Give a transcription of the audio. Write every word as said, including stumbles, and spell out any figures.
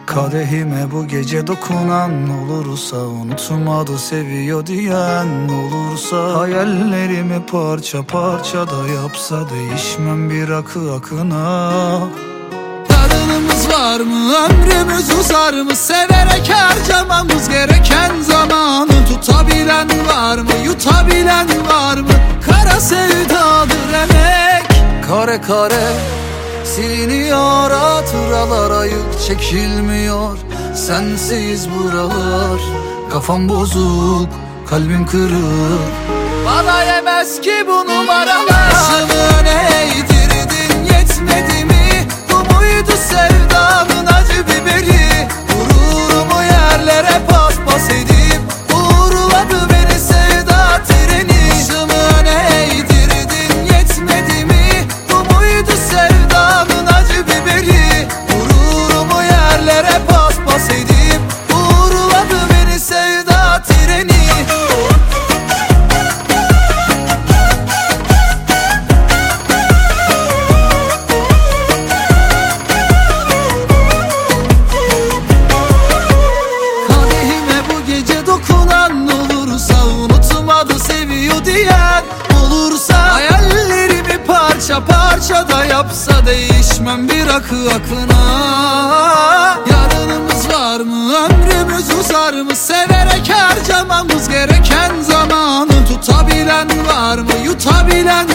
Kadehime bu gece dokunan olursa, unutmadı seviyor diyen olursa, hayallerimi parça parça da yapsa, değişmem bir akı akına. Yarınımız var mı, ömrümüz uzar mı, severek harcamamız gereken zamanı. Tutabilen var mı, yutabilen var mı, kara sevdadır emek. Kare kare siliniyor hatıralar, ayık çekilmiyor sensiz buralar. Kafam bozuk, kalbim kırık, bana yemez ki bu numaralar. Başımı eğdirdin yetmedi mi, bu muydu sevdanın acı biberi? Gururumu yerlere paspas edip uğurladı beni sevda treni. Başımı eğdirdin yetmedi mi, bu muydu sevdanın acı biberi? Gururumu yerlere paspas edip uğurladı beni sevda treni. Kadehime bu gece dokunan olursa, unutmadı seviyor diyen olursa, hayallerimi parça parça da yapsa, değişmem bir akı akına. Yarınımız var mı, ömrümüz uzar mı, severek harcamamız gereken zamanı. Tutabilen var mı, yutabilen